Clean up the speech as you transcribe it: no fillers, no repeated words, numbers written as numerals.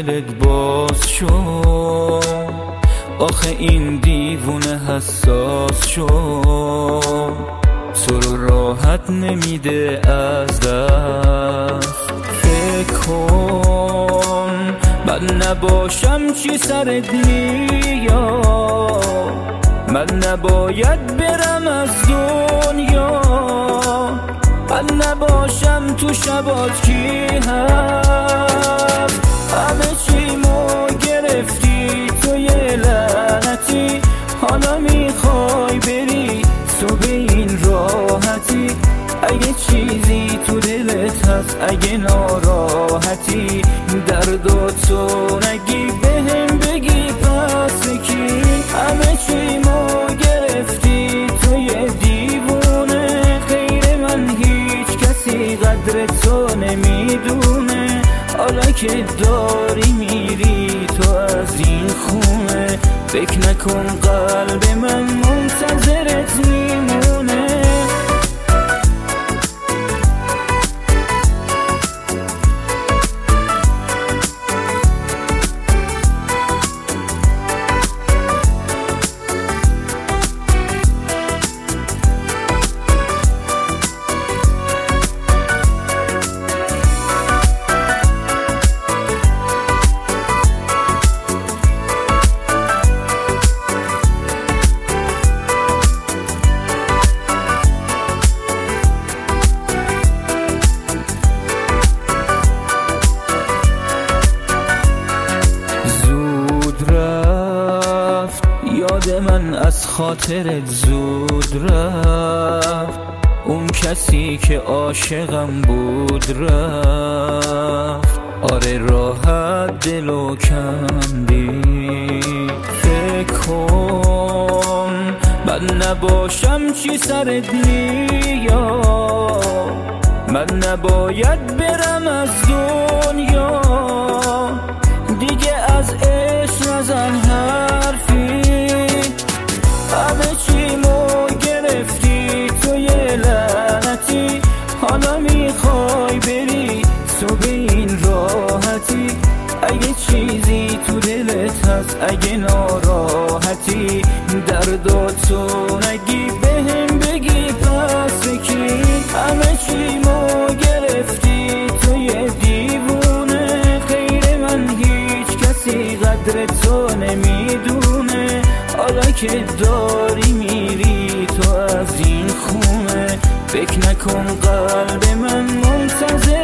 دلت باز شد، آخه این دیوونه حساس شد، تو رو راحت نمیده از دست. فکر کن من نباشم چی سرت میاد، من نباید برم از دنیا، من نباشم تو شبات کی هست. همه چیمو گرفتی تو یه لعنتی، حالا میخوای بری تو به این راحتی. اگه چیزی تو دلت هست، اگه ناراحتی، درداتو نگی بهم بگی پس کی. همه چیمو گرفتی تو یه دیوونه، غیر من هیچ کسی قدر تو نمیدونه. حالا که داری میری تو از این خونه، فکر نکن قلب من منتظرت میمونه. یاد من از خاطرت زود رفت، اون کسی که عاشقم بود رفت. آره راحت دلو کندی. فکر کن من نباشم چی سرت میاد، من نباید برم از دنیا، دیگه از عشق نزن حرفی. همه چیمو گرفتی تو یه لعنتی، حالا میخوای بری تو به این راحتی. اگه چیزی تو دلت هست، اگه ناراحتی، درداتو نگی بهم بگی پس کی. همه چیمو گرفتی تو یه دیوونه، غیر من هیچ کسی قدر تو نمیدونه. حالا که داری میری تو از این خونه، فکر نکن قلب من منتظر